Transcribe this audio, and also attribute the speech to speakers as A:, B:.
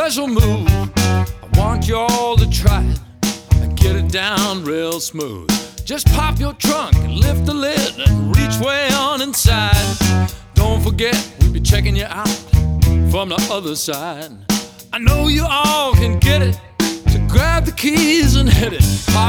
A: special move. I want you all to try it and get it down real smooth. Just pop your trunk and lift the lid and reach way on inside. Don't forget, we'll be checking you out from the other side. I know you all can get it, so grab the keys and hit it. Pop